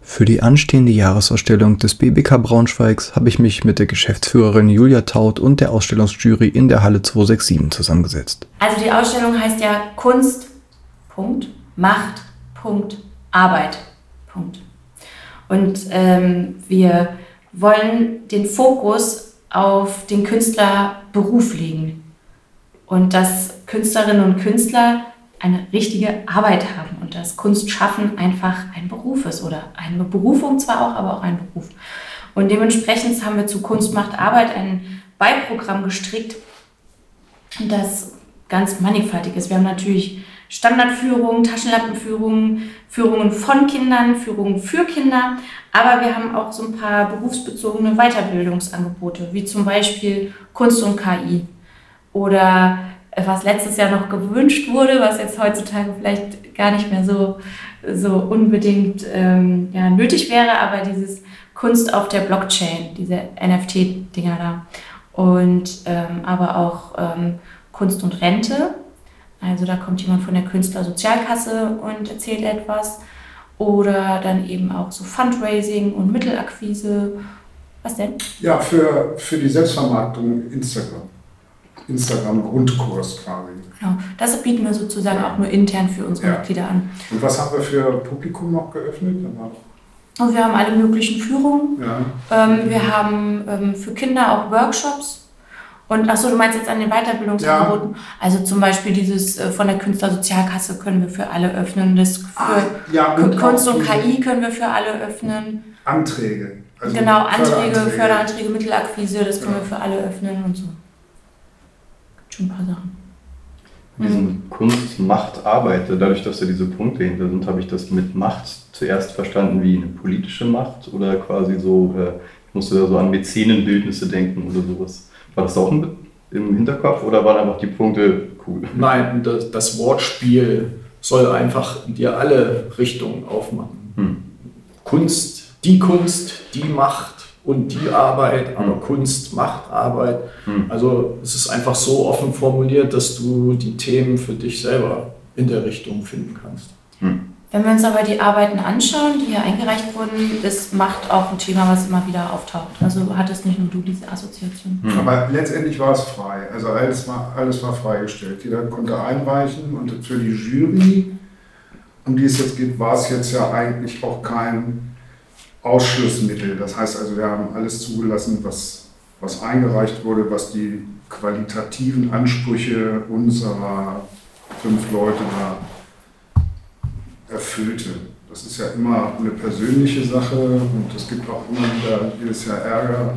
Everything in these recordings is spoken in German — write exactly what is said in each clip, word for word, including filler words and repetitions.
Für die anstehende Jahresausstellung des B B K Braunschweigs habe ich mich mit der Geschäftsführerin Julia Taut und der Ausstellungsjury in der Halle zweihundertsiebenundsechzig zusammengesetzt. Also die Ausstellung heißt ja Kunst, Punkt, Macht, Punkt, Arbeit, Punkt. Und ähm, wir wollen den Fokus auf den Künstlerberuf legen und dass Künstlerinnen und Künstler eine richtige Arbeit haben und dass Kunstschaffen einfach ein Beruf ist oder eine Berufung zwar auch, aber auch ein Beruf. Und dementsprechend haben wir zu Kunst macht Arbeit ein Beiprogramm gestrickt, das ganz mannigfaltig ist. Wir haben natürlich Standardführungen, Taschenlampenführungen, Führungen von Kindern, Führungen für Kinder, aber wir haben auch so ein paar berufsbezogene Weiterbildungsangebote, wie zum Beispiel Kunst und K I oder was letztes Jahr noch gewünscht wurde, was jetzt heutzutage vielleicht gar nicht mehr so, so unbedingt ähm, ja, nötig wäre, aber dieses Kunst auf der Blockchain, diese N F T-Dinger da. Und ähm, aber auch ähm, Kunst und Rente. Also da kommt jemand von der Künstlersozialkasse und erzählt etwas. Oder dann eben auch so Fundraising und Mittelakquise. Was denn? Ja, für, für die Selbstvermarktung Instagram. Instagram-Grundkurs quasi. Genau, das bieten wir sozusagen auch nur intern für unsere ja. Mitglieder an. Und was haben wir für Publikum noch geöffnet? Und wir haben alle möglichen Führungen. Ja. Ähm, wir haben ähm, für Kinder auch Workshops. Und achso, du meinst jetzt an den Weiterbildungsangeboten? Ja. Also zum Beispiel dieses äh, von der Künstlersozialkasse können wir für alle öffnen. Das für ah, ja, und Kunst und K I können wir für alle öffnen. Anträge. Also genau, Anträge, Förderanträge, Förderanträge Mittelakquise, das können ja. wir für alle öffnen und so. Ein paar Sachen. Diesen Kunst, Macht, Arbeit, dadurch, dass da diese Punkte hinter sind, habe ich das mit Macht zuerst verstanden wie eine politische Macht oder quasi so, äh, ich musste da so an Mäzenenbildnisse denken oder sowas. War das auch im Hinterkopf oder waren einfach die Punkte cool? Nein, das, das Wortspiel soll einfach dir alle Richtungen aufmachen. Hm. Kunst, die Kunst, die Macht und die Arbeit, aber hm. Kunst macht Arbeit. Hm. Also es ist einfach so offen formuliert, dass du die Themen für dich selber in der Richtung finden kannst. Hm. Wenn wir uns aber die Arbeiten anschauen, die hier eingereicht wurden, ist Macht auch ein Thema, was immer wieder auftaucht. Also hattest nicht nur du diese Assoziation. Hm. Aber letztendlich war es frei. Also alles war, alles war freigestellt. Jeder konnte einreichen und für die Jury, um die es jetzt geht, war es jetzt ja eigentlich auch kein Ausschlussmittel. Das heißt also, wir haben alles zugelassen, was, was eingereicht wurde, was die qualitativen Ansprüche unserer fünf Leute da erfüllte. Das ist ja immer eine persönliche Sache und es gibt auch immer wieder jedes Jahr Ärger.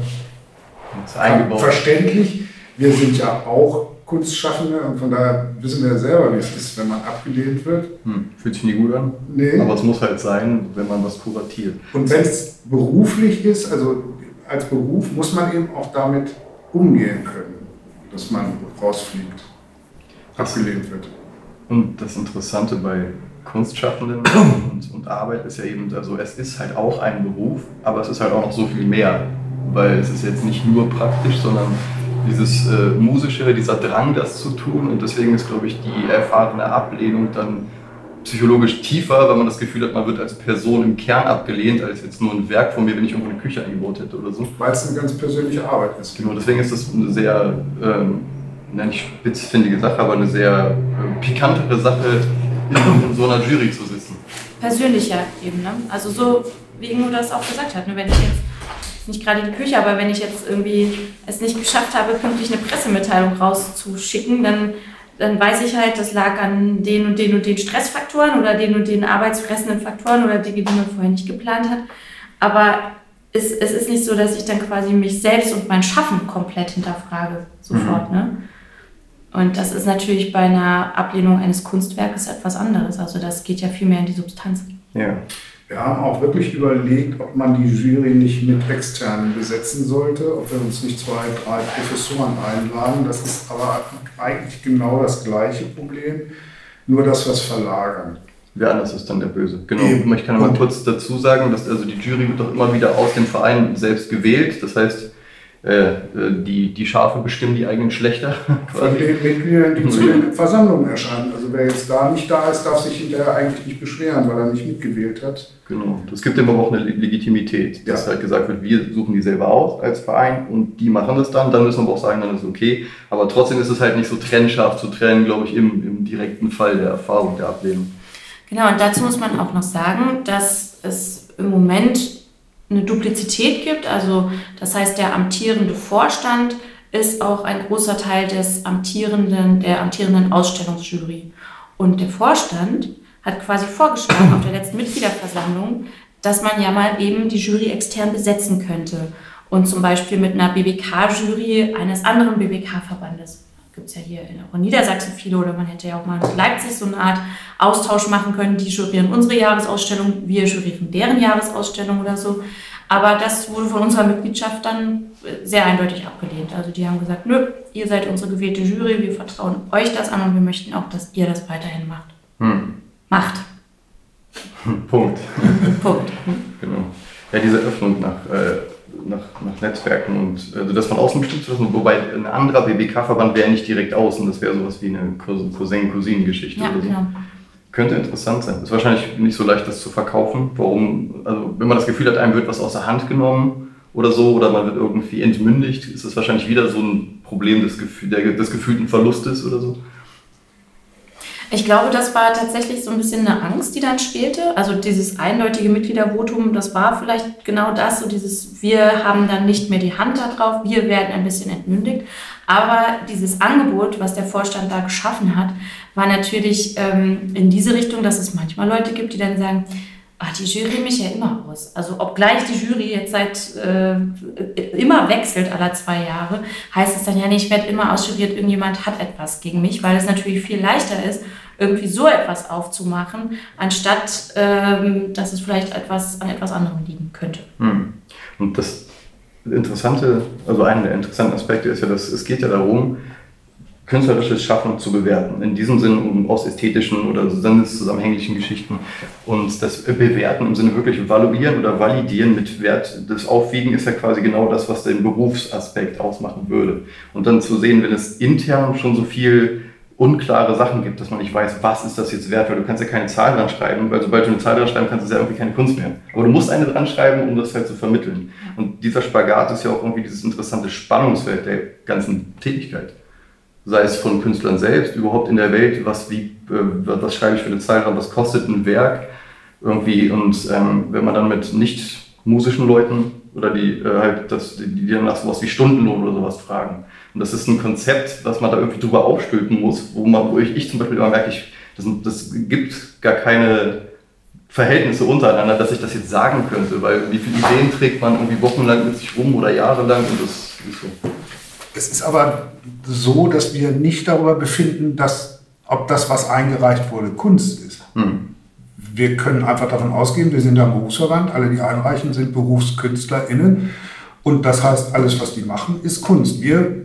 Verständlich. Wir sind ja auch Kunstschaffende und von daher wissen wir ja selber, wie es ist, wenn man abgelehnt wird. Hm, fühlt sich nie gut an. Nee. Aber es muss halt sein, wenn man was kuratiert. Und wenn es beruflich ist, also als Beruf, muss man eben auch damit umgehen können, dass man rausfliegt, abgelehnt wird. Und das Interessante bei Kunstschaffenden und, und Arbeit ist ja eben, also es ist halt auch ein Beruf, aber es ist halt auch noch so viel mehr, weil es ist jetzt nicht nur praktisch, sondern dieses äh, Musische, dieser Drang, das zu tun, und deswegen ist, glaube ich, die erfahrene Ablehnung dann psychologisch tiefer, weil man das Gefühl hat, man wird als Person im Kern abgelehnt, als jetzt nur ein Werk von mir, wenn ich irgendwo eine Küche eingebaut hätte oder so. Weil es eine ganz persönliche Arbeit ist. Genau, deswegen ist das eine sehr, ähm, nicht spitzfindige Sache, aber eine sehr äh, pikantere Sache, in, in so einer Jury zu sitzen. Persönlicher eben, ne? Also so, wie Ingo das auch gesagt hat, ne? Wenn ich jetzt nicht gerade die Küche, aber wenn ich jetzt irgendwie es nicht geschafft habe, pünktlich eine Pressemitteilung rauszuschicken, dann, dann weiß ich halt, das lag an den und den und den Stressfaktoren oder den und den arbeitsfressenden Faktoren oder Dinge, die man vorher nicht geplant hat. Aber es, es ist nicht so, dass ich dann quasi mich selbst und mein Schaffen komplett hinterfrage, sofort. Mhm. Ne? Und das ist natürlich bei einer Ablehnung eines Kunstwerkes etwas anderes. Also das geht ja viel mehr in die Substanz. Ja. Wir haben auch wirklich überlegt, ob man die Jury nicht mit Externen besetzen sollte, ob wir uns nicht zwei, drei Professoren einladen. Das ist aber eigentlich genau das gleiche Problem, nur dass wir es verlagern. Wer anders ist dann der Böse. Genau. Eben. Ich kann mal kurz dazu sagen, dass also die Jury wird doch immer wieder aus dem Verein selbst gewählt. Das heißt, äh, die, die Schafe bestimmen die eigenen Schlechter. Von den Mitgliedern, die zu den Versammlungen erscheinen. Also wer jetzt da nicht da ist, darf sich hinterher eigentlich nicht beschweren, weil er nicht mitgewählt hat. Genau, das gibt immer auch eine Legitimität, dass ja. halt gesagt wird, wir suchen die selber aus als Verein und die machen das dann, dann müssen wir auch sagen, dann ist es okay. Aber trotzdem ist es halt nicht so trennscharf zu trennen, glaube ich, im, im direkten Fall der Erfahrung, der Ablehnung. Genau, und dazu muss man auch noch sagen, dass es im Moment eine Duplizität gibt. Also das heißt, der amtierende Vorstand ist auch ein großer Teil des amtierenden, der amtierenden Ausstellungsjury. Und der Vorstand hat quasi vorgeschlagen auf der letzten Mitgliederversammlung, dass man ja mal eben die Jury extern besetzen könnte. Und zum Beispiel mit einer B B K-Jury eines anderen B B K-Verbandes. Gibt es ja hier auch in Niedersachsen viele, oder man hätte ja auch mal in Leipzig so eine Art Austausch machen können. Die jurieren unsere Jahresausstellung, wir jurieren deren Jahresausstellung oder so. Aber das wurde von unserer Mitgliedschaft dann sehr eindeutig abgelehnt. Also die haben gesagt, nö, ihr seid unsere gewählte Jury, wir vertrauen euch das an und wir möchten auch, dass ihr das weiterhin macht. Hm. Macht. Punkt. Punkt. Genau. Ja, diese Öffnung nach, äh, nach, nach Netzwerken und also das von außen bestimmt zu lassen, wobei ein anderer B B K-Verband wäre nicht direkt außen, das wäre sowas wie eine Cousin-Cousin-Geschichte ja, oder so. Genau. Könnte interessant sein. Ist wahrscheinlich nicht so leicht, das zu verkaufen. Warum? Also wenn man das Gefühl hat, einem wird was aus der Hand genommen oder so, oder man wird irgendwie entmündigt, ist das wahrscheinlich wieder so ein Problem des, Gefühl, der, des gefühlten Verlustes oder so. Ich glaube, das war tatsächlich so ein bisschen eine Angst, die dann spielte. Also dieses eindeutige Mitgliedervotum, das war vielleicht genau das, so dieses, wir haben dann nicht mehr die Hand da drauf, wir werden ein bisschen entmündigt. Aber dieses Angebot, was der Vorstand da geschaffen hat, war natürlich ähm, in diese Richtung, dass es manchmal Leute gibt, die dann sagen, ach, die Jury mich ja immer aus. Also obgleich die Jury jetzt seit äh, immer wechselt, alle zwei Jahre, heißt es dann ja nicht, ich werde immer ausjuriert, irgendjemand hat etwas gegen mich, weil es natürlich viel leichter ist, irgendwie so etwas aufzumachen, anstatt ähm, dass es vielleicht etwas an etwas anderem liegen könnte. Hm. Und das Interessante, also einer der interessanten Aspekte ist ja, dass es geht ja darum, künstlerisches Schaffen zu bewerten. In diesem Sinne um aus ästhetischen oder sinneszusammenhänglichen Geschichten. Und das Bewerten im Sinne wirklich valuieren oder validieren mit Wert, das Aufwiegen ist ja quasi genau das, was den Berufsaspekt ausmachen würde. Und dann zu sehen, wenn es intern schon so viel unklare Sachen gibt, dass man nicht weiß, was ist das jetzt wert, weil du kannst ja keine Zahl dran schreiben, weil sobald du eine Zahl dran schreiben kannst, ist es ja irgendwie keine Kunst mehr. Aber du musst eine dran schreiben, um das halt zu vermitteln. Und dieser Spagat ist ja auch irgendwie dieses interessante Spannungsfeld der ganzen Tätigkeit. Sei es von Künstlern selbst, überhaupt in der Welt, was, wie, äh, was schreibe ich für eine Zahl dran, was kostet ein Werk irgendwie. Und ähm, wenn man dann mit nicht musischen Leuten oder die äh, halt das, die, die dann nach sowas wie Stundenlohn oder sowas fragen. Und das ist ein Konzept, was man da irgendwie drüber aufstülpen muss, wo man, wo ich, ich zum Beispiel immer merke, ich, das, das gibt gar keine Verhältnisse untereinander, dass ich das jetzt sagen könnte, weil wie viele Ideen trägt man irgendwie wochenlang mit sich rum oder jahrelang und das ist so. Es ist aber so, dass wir nicht darüber befinden, dass, ob das, was eingereicht wurde, Kunst ist. Hm. Wir können einfach davon ausgehen, wir sind ein Berufsverband, alle, die einreichen, sind BerufskünstlerInnen. Und das heißt, alles, was die machen, ist Kunst. Wir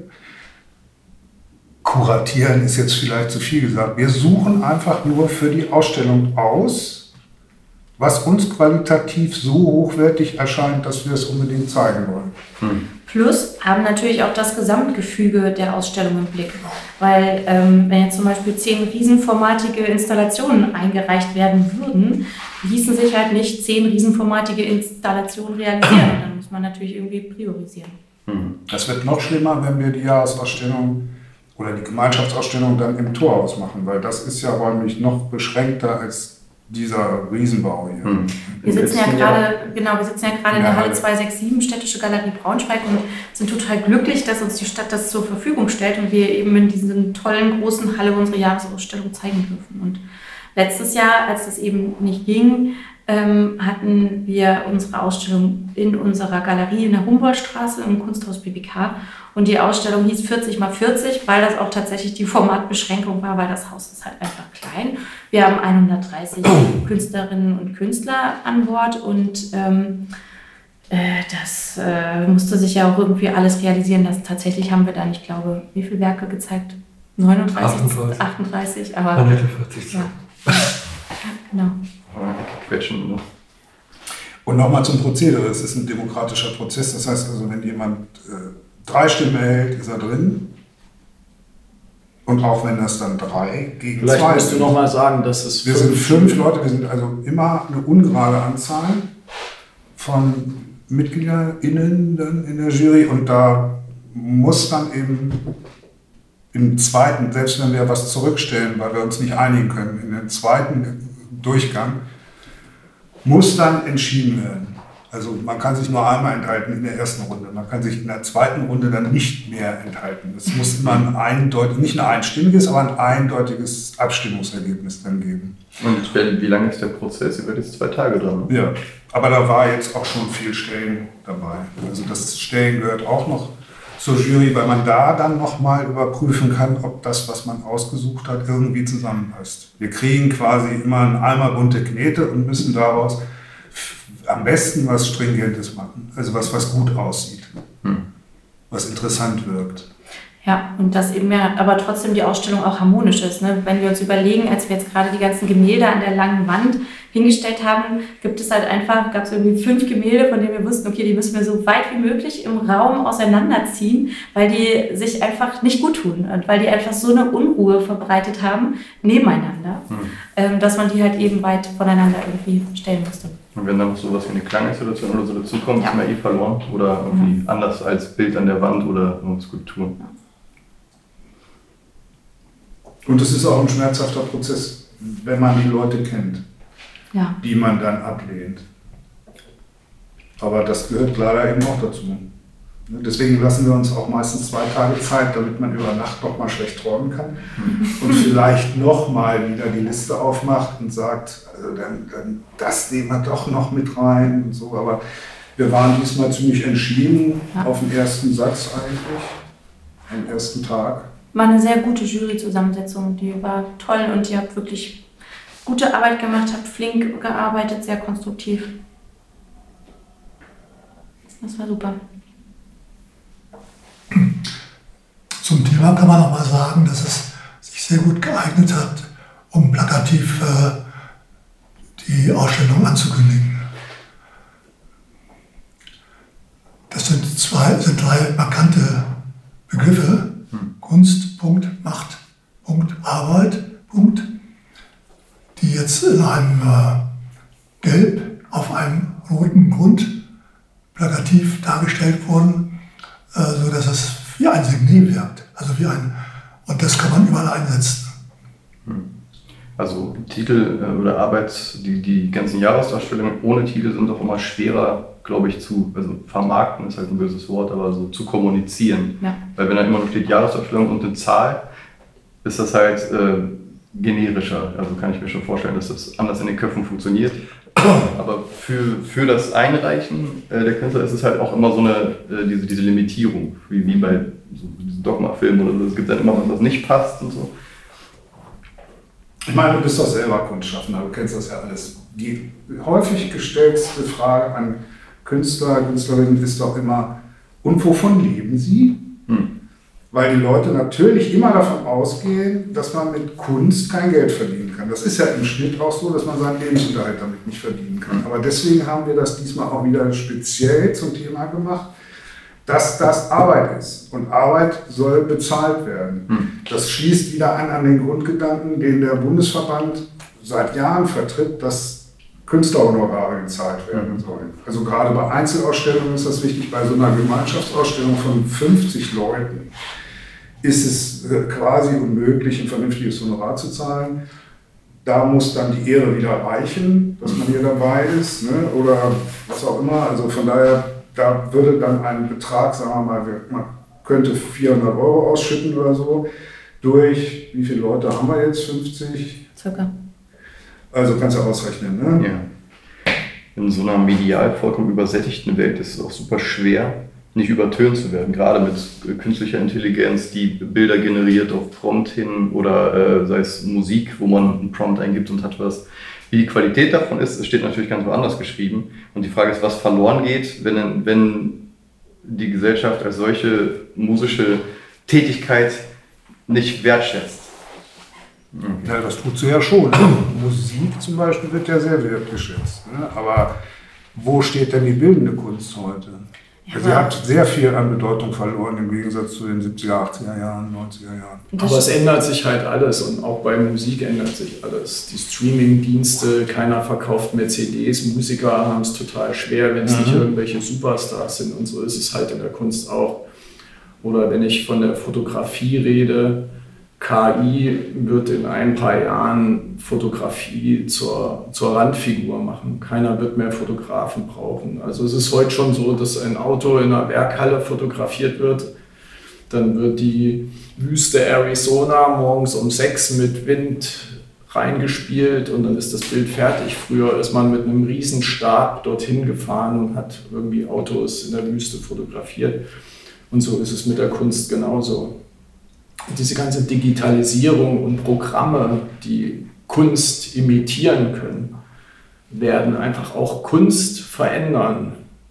kuratieren, ist jetzt vielleicht zu viel gesagt. Wir suchen einfach nur für die Ausstellung aus, was uns qualitativ so hochwertig erscheint, dass wir es unbedingt zeigen wollen. Hm. Plus haben natürlich auch das Gesamtgefüge der Ausstellung im Blick. Weil ähm, wenn jetzt zum Beispiel zehn riesenformatige Installationen eingereicht werden würden, ließen sich halt nicht zehn riesenformatige Installationen realisieren. Dann muss man natürlich irgendwie priorisieren. Das wird noch schlimmer, wenn wir die Jahresausstellung oder die Gemeinschaftsausstellung dann im Torhaus machen, weil das ist ja räumlich noch beschränkter als dieser Riesenbau hier. Hm. Wir sitzen ja gerade, genau, wir sitzen ja gerade in der Halle zwei sechs sieben, Städtische Galerie Braunschweig, und sind total glücklich, dass uns die Stadt das zur Verfügung stellt und wir eben in diesen tollen großen Halle unsere Jahresausstellung zeigen dürfen. Und letztes Jahr, als das eben nicht ging, ähm, hatten wir unsere Ausstellung in unserer Galerie in der Humboldtstraße im Kunsthaus B B K. Und die Ausstellung hieß vierzig mal vierzig, weil das auch tatsächlich die Formatbeschränkung war, weil das Haus ist halt einfach klein. Wir haben hundertdreißig Künstlerinnen und Künstler an Bord und ähm, äh, das äh, musste sich ja auch irgendwie alles realisieren. Das, tatsächlich haben wir dann, ich glaube, wie viele Werke gezeigt? neununddreißig, achtunddreißig, achtunddreißig, aber hundertvierzig. Ja. Genau. Quetschen, ne? Und nochmal zum Prozedere. Es ist ein demokratischer Prozess. Das heißt also, wenn jemand äh, drei Stimmen erhält, ist er drin. Und auch wenn das dann drei gegen Vielleicht zwei musst du sind. noch mal sagen, dass es Wir sind fünf Leute, wir sind also immer eine ungerade Anzahl von MitgliederInnen dann in der Jury und da muss dann eben im zweiten, selbst wenn wir was zurückstellen, weil wir uns nicht einigen können, in den zweiten Durchgang muss dann entschieden werden. Also man kann sich nur einmal enthalten in der ersten Runde. Man kann sich in der zweiten Runde dann nicht mehr enthalten. Es muss immer ein eindeutig, nicht ein einstimmiges, aber ein eindeutiges Abstimmungsergebnis dann geben. Und wie lange ist der Prozess? Über jetzt zwei Tage dran? Ja, aber da war jetzt auch schon viel Stellen dabei. Also das Stellen gehört auch noch zur Jury, weil man da dann nochmal überprüfen kann, ob das, was man ausgesucht hat, irgendwie zusammenpasst. Wir kriegen quasi immer einen Eimer bunte Knete und müssen daraus am besten was Stringentes machen, also was, was gut aussieht, hm. was interessant wirkt. Ja, und dass eben ja aber trotzdem die Ausstellung auch harmonisch ist. Ne? Wenn wir uns überlegen, als wir jetzt gerade die ganzen Gemälde an der langen Wand hingestellt haben, gibt es halt einfach, gab es irgendwie fünf Gemälde, von denen wir wussten, okay, die müssen wir so weit wie möglich im Raum auseinanderziehen, weil die sich einfach nicht gut tun und weil die einfach so eine Unruhe verbreitet haben nebeneinander, hm. ähm, dass man die halt eben weit voneinander irgendwie stellen musste. Und wenn dann noch sowas wie eine Klanginstallation oder so dazukommt, ja. ist man eh verloren. Oder irgendwie ja. anders als Bild an der Wand oder eine Skulptur. Ja. Und es ist auch ein schmerzhafter Prozess, wenn man die Leute kennt, ja. die man dann ablehnt. Aber das gehört leider eben auch dazu. Deswegen lassen wir uns auch meistens zwei Tage Zeit, damit man über Nacht noch mal schlecht träumen kann und vielleicht noch mal wieder die Liste aufmacht und sagt, also dann, dann das nehmen wir doch noch mit rein und so. Aber wir waren diesmal ziemlich entschieden ja. auf den ersten Satz eigentlich, am ersten Tag. War eine sehr gute Jury-Zusammensetzung, die war toll und ihr habt wirklich gute Arbeit gemacht, habt flink gearbeitet, sehr konstruktiv. Das war super. Zum Thema kann man auch mal sagen, dass es sich sehr gut geeignet hat, um plakativ äh, die Ausstellung anzukündigen. Das sind zwei, sind drei markante Begriffe: hm. Kunst, Punkt, Macht, Punkt, Arbeit, Punkt, die jetzt in einem äh, Gelb auf einem roten Grund plakativ dargestellt wurden, äh, sodass es wie ein Signet wirkt. Also wie ein, und das kann man überall einsetzen. Also Titel oder Arbeit, die, die ganzen Jahresdarstellungen ohne Titel sind auch immer schwerer, glaube ich, zu, also vermarkten ist halt ein böses Wort, aber so zu kommunizieren. Ja. Weil wenn da immer noch steht Jahresdarstellung und eine Zahl, ist das halt äh, generischer. Also kann ich mir schon vorstellen, dass das anders in den Köpfen funktioniert. Aber für, für das Einreichen äh, der Künstler ist es halt auch immer so eine, äh, diese, diese Limitierung, wie, wie bei so diesen Dogma-Filmen oder so. Es gibt dann immer was, was nicht passt und so. Ich meine, du bist doch selber Kunstschaffender, du kennst das ja alles. Die häufig gestellte Frage an Künstler, Künstlerinnen ist doch immer, und wovon leben sie? Hm. Weil die Leute natürlich immer davon ausgehen, dass man mit Kunst kein Geld verdienen kann. Das ist ja im Schnitt auch so, dass man seinen Lebensunterhalt damit nicht verdienen kann. Aber deswegen haben wir das diesmal auch wieder speziell zum Thema gemacht, dass das Arbeit ist. Und Arbeit soll bezahlt werden. Das schließt wieder an an den Grundgedanken, den der Bundesverband seit Jahren vertritt, dass Künstlerhonorare gezahlt werden sollen. Also gerade bei Einzelausstellungen ist das wichtig, bei so einer Gemeinschaftsausstellung von fünfzig Leuten ist es quasi unmöglich, ein vernünftiges Honorar zu zahlen. Da muss dann die Ehre wieder reichen, dass man hier dabei ist, ne? Oder was auch immer. Also von daher, da würde dann ein Betrag, sagen wir mal, man könnte vierhundert Euro ausschütten oder so, durch, wie viele Leute haben wir jetzt? fünfzig? Circa. Also kannst du ausrechnen, ne? Ja. In so einer medial vollkommen übersättigten Welt ist es auch super schwer, nicht übertönt zu werden, gerade mit künstlicher Intelligenz, die Bilder generiert auf Prompt hin oder äh, sei es Musik, wo man einen Prompt eingibt und hat was. Wie die Qualität davon ist, es steht natürlich ganz woanders geschrieben. Und die Frage ist, was verloren geht, wenn, wenn die Gesellschaft als solche musische Tätigkeit nicht wertschätzt. Okay. Ja, das tut sie ja schon. Musik zum Beispiel wird ja sehr wertgeschätzt. Ne? Aber wo steht denn die bildende Kunst heute? Ja, Sie hat sehr viel an Bedeutung verloren im Gegensatz zu den siebziger, achtziger Jahren, neunziger Jahren. Aber es ändert sich halt alles und auch bei Musik ändert sich alles. Die Streaming-Dienste, keiner verkauft mehr C Ds, Musiker haben es total schwer, wenn es mhm. nicht irgendwelche Superstars sind, und so ist es halt in der Kunst auch. Oder wenn ich von der Fotografie rede, K I wird in ein paar Jahren Fotografie zur, zur Randfigur machen. Keiner wird mehr Fotografen brauchen. Also es ist heute schon so, dass ein Auto in einer Werkhalle fotografiert wird. Dann wird die Wüste Arizona morgens um sechs mit Wind reingespielt und dann ist das Bild fertig. Früher ist man mit einem riesen Stab dorthin gefahren und hat irgendwie Autos in der Wüste fotografiert. Und so ist es mit der Kunst genauso. Diese ganze Digitalisierung und Programme, die Kunst imitieren können, werden einfach auch Kunst verändern.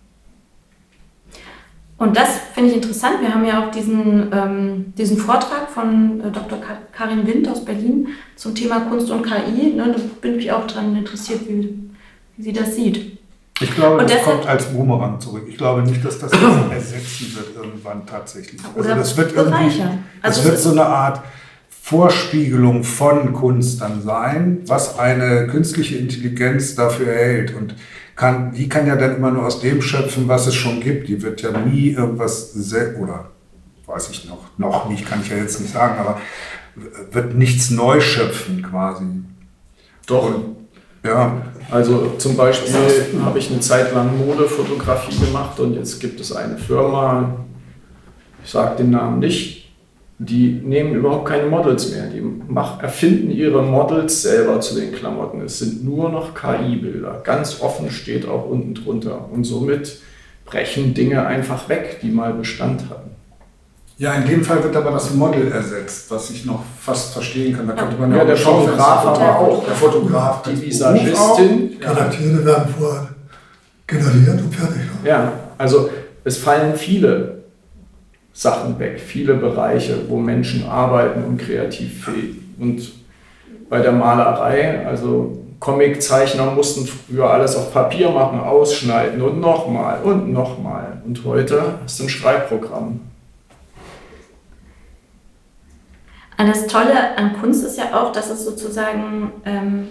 Und das finde ich interessant. Wir haben ja auch diesen, ähm, diesen Vortrag von äh, Doktor Karin Wind aus Berlin zum Thema Kunst und K I. Ne, da bin ich auch daran interessiert, wie, wie sie das sieht. Ich glaube, und das kommt als Boomerang zurück. Ich glaube nicht, dass das ersetzen wird irgendwann tatsächlich. Also Oder das wird irgendwie, das also wird so eine Art Vorspiegelung von Kunst dann sein, was eine künstliche Intelligenz dafür erhält. Und kann, die kann ja dann immer nur aus dem schöpfen, was es schon gibt. Die wird ja nie irgendwas, oder weiß ich noch, noch nicht, kann ich ja jetzt nicht sagen, aber wird nichts neu schöpfen quasi. Doch. Und, ja. Also zum Beispiel habe ich eine Zeit lang Modefotografie gemacht und jetzt gibt es eine Firma, ich sage den Namen nicht, die nehmen überhaupt keine Models mehr. Die mach, erfinden ihre Models selber zu den Klamotten. Es sind nur noch K I-Bilder. Ganz offen steht auch unten drunter. Und somit brechen Dinge einfach weg, die mal Bestand hatten. Ja, in dem Fall wird aber das Model ersetzt, was ich noch fast verstehen kann. Da könnte man ja, ja der Fotograf aber auch. Der Fotograf, die Visagistin. Die Charaktere werden vorher generiert und fertig. Ja, also es fallen viele Sachen weg, viele Bereiche, wo Menschen arbeiten und kreativ fähig. Und bei der Malerei, also Comiczeichner mussten früher alles auf Papier machen, ausschneiden und nochmal und nochmal. Und heute ist ein Schreibprogramm. Und das Tolle an Kunst ist ja auch, dass es sozusagen ähm,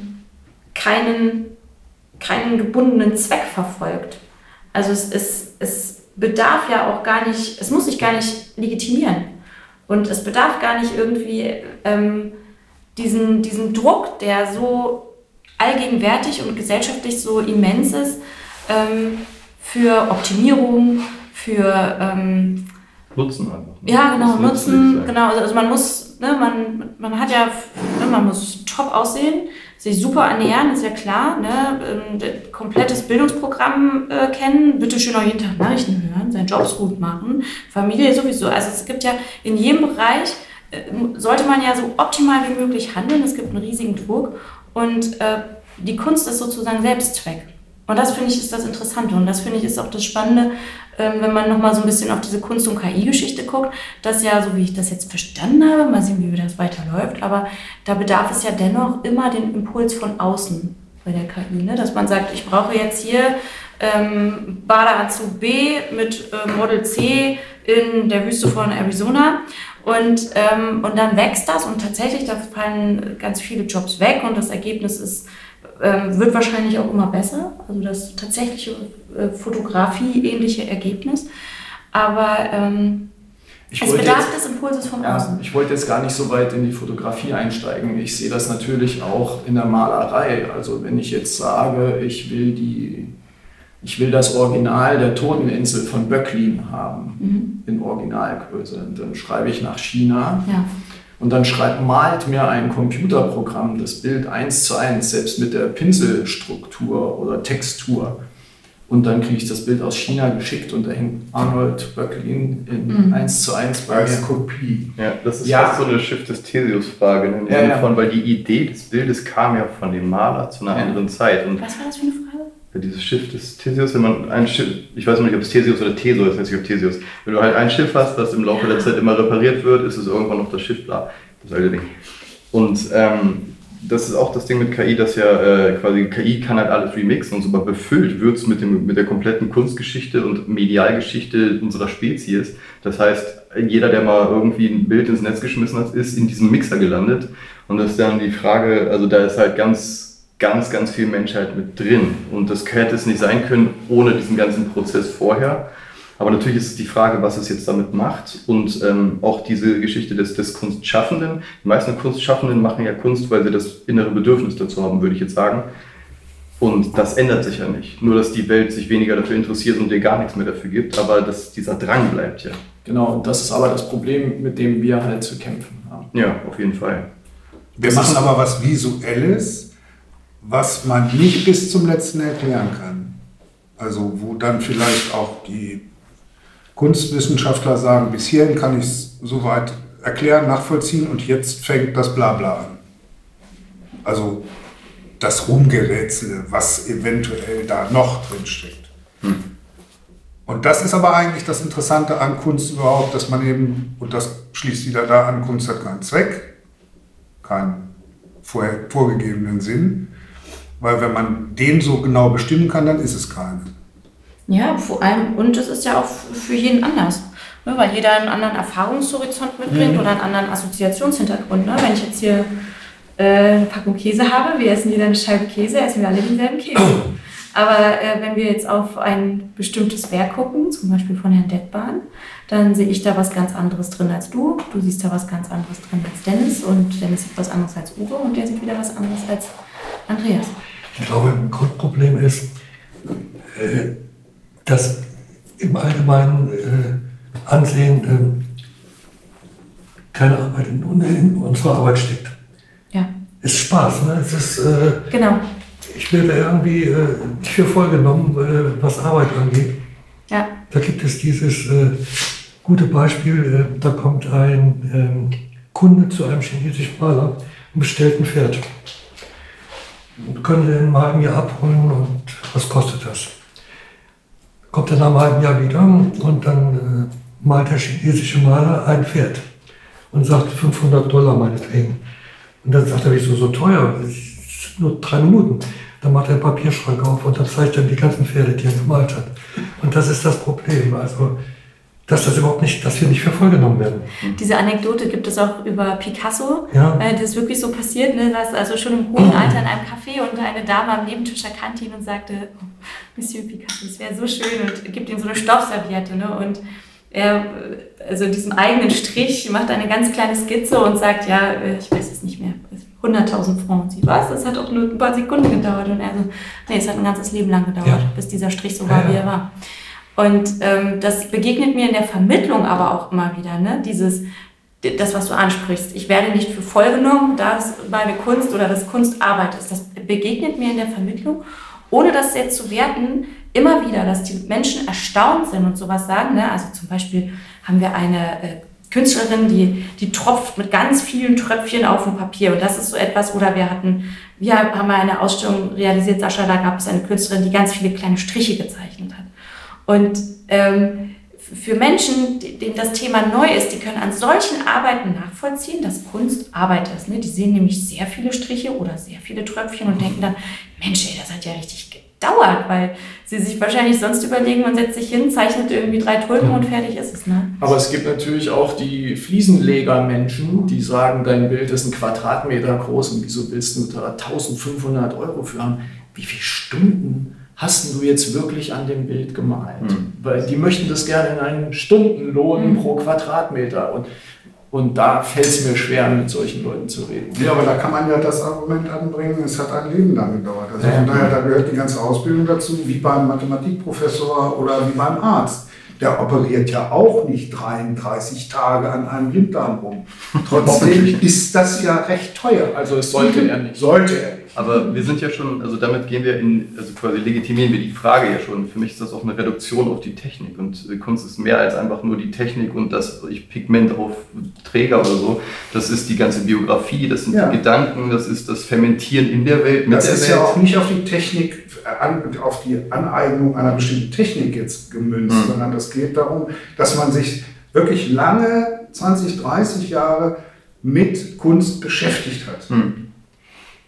keinen, keinen gebundenen Zweck verfolgt. Also es, es, es bedarf ja auch gar nicht, es muss sich gar nicht legitimieren. Und es bedarf gar nicht irgendwie ähm, diesen, diesen Druck, der so allgegenwärtig und gesellschaftlich so immens ist, ähm, für Optimierung, für ähm, Nutzen einfach. Ne? Ja, genau, Nutzen, genau, also man muss, ne, man, man hat ja, ne, man muss top aussehen, sich super ernähren, ist ja klar, ne, ein komplettes Bildungsprogramm äh, kennen, bitte schön auch jeden Tag Nachrichten hören, seinen Jobs gut machen, Familie sowieso, also es gibt ja in jedem Bereich, äh, sollte man ja so optimal wie möglich handeln, es gibt einen riesigen Druck und äh, die Kunst ist sozusagen Selbstzweck. Und das finde ich ist das Interessante und das finde ich ist auch das Spannende, ähm, wenn man nochmal so ein bisschen auf diese Kunst- und K I-Geschichte guckt, dass ja, so wie ich das jetzt verstanden habe, mal sehen, wie das weiterläuft, aber da bedarf es ja dennoch immer den Impuls von außen bei der K I, ne? Dass man sagt, ich brauche jetzt hier ähm, Badeanzug B mit äh, Model C in der Wüste von Arizona und, ähm, und dann wächst das und tatsächlich, da fallen ganz viele Jobs weg und das Ergebnis ist Ähm, wird wahrscheinlich auch immer besser, also das tatsächliche äh, Fotografie-ähnliche Ergebnis, aber ähm, es bedarf jetzt, des Impulses von ja, außen. Ich wollte jetzt gar nicht so weit in die Fotografie einsteigen, ich sehe das natürlich auch in der Malerei, also wenn ich jetzt sage, ich will, die, ich will das Original der Toteninsel von Böcklin haben, mhm. in Originalgröße, dann schreibe ich nach China. Ja. Und dann schreibt, malt mir ein Computerprogramm das Bild eins zu eins, selbst mit der Pinselstruktur oder Textur. Und dann kriege ich das Bild aus China geschickt und da hängt Arnold Böcklin in mhm. eins zu eins bei als mir. Kopie. Ja, das ist ja. fast so eine Schiff des Theseus-Frage, ne? Ja, ja. Von, weil die Idee des Bildes kam ja von dem Maler zu einer ja. anderen Zeit. Und was war das für eine Frage? dieses Schiff des Theseus, wenn man ein Schiff, ich weiß nicht, ob es Theseus oder Theseus, weiß nicht, ob Theseus, wenn du halt ein Schiff hast, das im Laufe ja. der Zeit immer repariert wird, ist es irgendwann noch das Schiff da. Das alte Ding. Und ähm, das ist auch das Ding mit K I, dass ja äh, quasi K I kann halt alles remixen und so, aber befüllt wird es mit, dem, mit der kompletten Kunstgeschichte und Medialgeschichte unserer Spezies. Das heißt, jeder, der mal irgendwie ein Bild ins Netz geschmissen hat, ist in diesem Mixer gelandet. Und das ist dann die Frage, also da ist halt ganz, ganz, ganz viel Menschheit mit drin. Und das hätte es nicht sein können ohne diesen ganzen Prozess vorher. Aber natürlich ist die Frage, was es jetzt damit macht und ähm, auch diese Geschichte des, des Kunstschaffenden. Die meisten Kunstschaffenden machen ja Kunst, weil sie das innere Bedürfnis dazu haben, würde ich jetzt sagen. Und das ändert sich ja nicht. Nur, dass die Welt sich weniger dafür interessiert und dir gar nichts mehr dafür gibt, aber dass dieser Drang bleibt ja. Genau, und das ist aber das Problem, mit dem wir halt zu kämpfen haben. Ja, auf jeden Fall. Wir Das machen ist- aber was Visuelles, was man nicht bis zum Letzten erklären kann. Also wo dann vielleicht auch die Kunstwissenschaftler sagen, bis hierhin kann ich es soweit erklären, nachvollziehen und jetzt fängt das Blabla an. Also das Rumgerätsel, was eventuell da noch drin steckt. Hm. Und das ist aber eigentlich das Interessante an Kunst überhaupt, dass man eben, und das schließt wieder da an, Kunst hat keinen Zweck, keinen vorher vorgegebenen Sinn, weil wenn man den so genau bestimmen kann, dann ist es keine. Ja, vor allem, und es ist ja auch für jeden anders. Ne, weil jeder einen anderen Erfahrungshorizont mitbringt Mhm. oder einen anderen Assoziationshintergrund. Ne? Wenn ich jetzt hier äh, eine Packung Käse habe, wir essen jeder eine Scheibe Käse, essen wir alle denselben Käse. Aber äh, wenn wir jetzt auf ein bestimmtes Werk gucken, zum Beispiel von Herrn Detban, dann sehe ich da was ganz anderes drin als du. Du siehst da was ganz anderes drin als Dennis und Dennis sieht was anderes als Uwe und der sieht wieder was anderes als Andreas. Ich glaube, ein Grundproblem ist, äh, dass im allgemeinen äh, Ansehen äh, keine Arbeit in, in unserer Arbeit steckt. Ja, Es ist Spaß, ne? Es ist, äh, genau. ich werde irgendwie äh, nicht für voll genommen, äh, was Arbeit angeht. Ja. Da gibt es dieses äh, gute Beispiel, äh, da kommt ein ähm, Kunde zu einem chinesischen Maler und bestellt ein Pferd. Und können den im halben Jahr abholen und was kostet das? Kommt er nach einem halben Jahr wieder und dann äh, malt der chinesische Maler ein Pferd und sagt fünfhundert Dollar meinetwegen. Und dann sagt er, wieso so teuer? Das sind nur drei Minuten. Dann macht er einen Papierschrank auf und dann zeigt er die ganzen Pferde, die er gemalt hat. Und das ist das Problem. Also, dass das überhaupt nicht, dass wir nicht für voll genommen werden. Diese Anekdote gibt es auch über Picasso. Ja. Äh, das ist wirklich so passiert, ne? Dass also schon im hohen Alter in einem Café und eine Dame am Nebentisch erkannte ihn und sagte, oh, Monsieur Picasso, es wäre so schön und gibt ihm so eine Stoffserviette. Ne? Und er, also diesem eigenen Strich, macht eine ganz kleine Skizze und sagt, ja, ich weiß es nicht mehr, hunderttausend Francs. Und sie, was? Das hat auch nur ein paar Sekunden gedauert. Und er so, nee, es hat ein ganzes Leben lang gedauert, Ja. bis dieser Strich so war, Ja, ja. wie er war. Und ähm, das begegnet mir in der Vermittlung aber auch immer wieder, ne? Dieses, das, was du ansprichst. Ich werde nicht für voll genommen, da es meine Kunst oder das Kunstarbeit ist. Das begegnet mir in der Vermittlung, ohne das jetzt zu werten, immer wieder, dass die Menschen erstaunt sind und sowas sagen. Ne? Also zum Beispiel haben wir eine äh, Künstlerin, die, die tropft mit ganz vielen Tröpfchen auf dem Papier. Und das ist so etwas, oder wir hatten, wir haben mal eine Ausstellung realisiert, Sascha, da gab es eine Künstlerin, die ganz viele kleine Striche gezeichnet hat. Und ähm, für Menschen, denen das Thema neu ist, die können an solchen Arbeiten nachvollziehen, dass Kunst Arbeit ist. Ne? Die sehen nämlich sehr viele Striche oder sehr viele Tröpfchen und denken dann, Mensch, ey, das hat ja richtig gedauert, weil sie sich wahrscheinlich sonst überlegen, man setzt sich hin, zeichnet irgendwie drei Tulpen und fertig ist es. Ne? Aber es gibt natürlich auch die Fliesenleger-Menschen, die sagen, dein Bild ist ein Quadratmeter groß und wieso willst du da eintausendfünfhundert Euro für haben? Wie viele Stunden hast du jetzt wirklich an dem Bild gemalt? Mhm. Weil die möchten das gerne in einen Stundenlohn Mhm. pro Quadratmeter. Und, und da fällt es mir schwer, mit solchen Leuten zu reden. Ja, aber da kann man ja das Argument anbringen, es hat ein Leben lang gedauert. Also Ja. von daher, da gehört die ganze Ausbildung dazu, wie beim Mathematikprofessor oder wie beim Arzt. Der operiert ja auch nicht dreiunddreißig Tage an einem Blinddarm rum. Trotzdem ist das ja recht teuer. Also es sollte er nicht. Sollte er nicht. Aber wir sind ja schon, also damit gehen wir in, also quasi legitimieren wir die Frage ja schon. Für mich ist das auch eine Reduktion auf die Technik und Kunst ist mehr als einfach nur die Technik und das ich Pigment auf Träger oder so. Das ist die ganze Biografie, das sind Ja. die Gedanken, das ist das Fermentieren in der Welt, mit Das der ist Welt. ja auch nicht auf die Technik, an- auf die Aneignung einer bestimmten Technik jetzt gemünzt, Mhm. sondern das geht darum, dass man sich wirklich lange, zwanzig, dreißig Jahre mit Kunst beschäftigt hat. Hm.